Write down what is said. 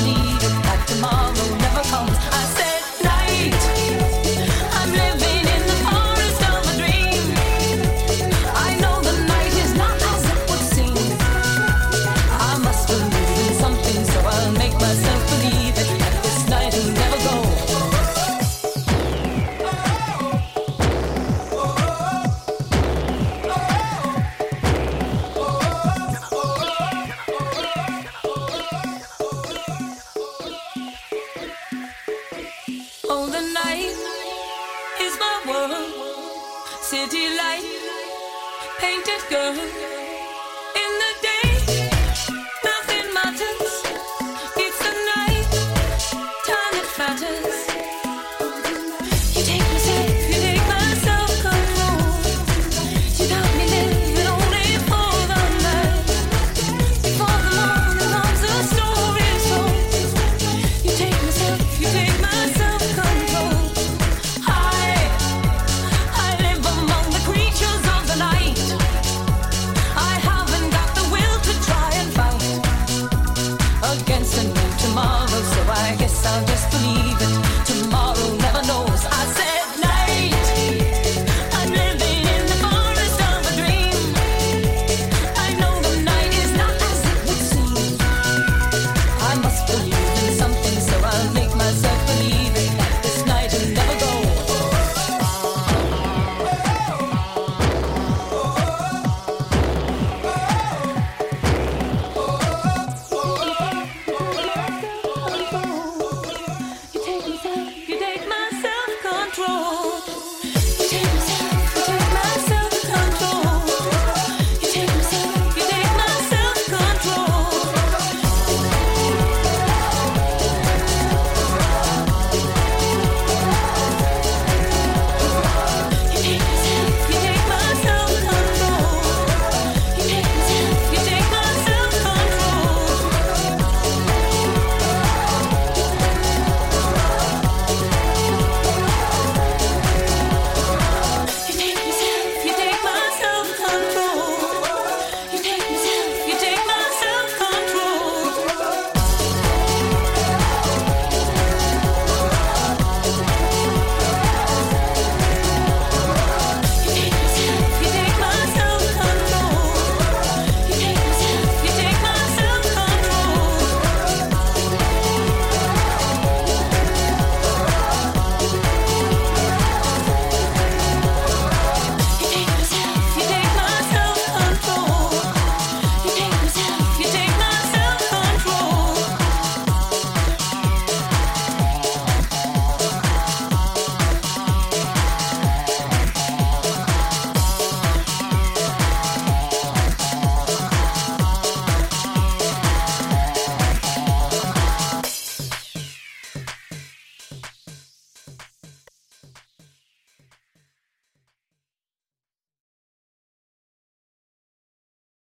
believe it, that tomorrow never comes. I said night, I'm living in the forest of a dream. I know the night is not as it would seem. I must believe in something, so I'll make myself believe it, that this night will never go. Oh, the night is my world. City light, painted girl.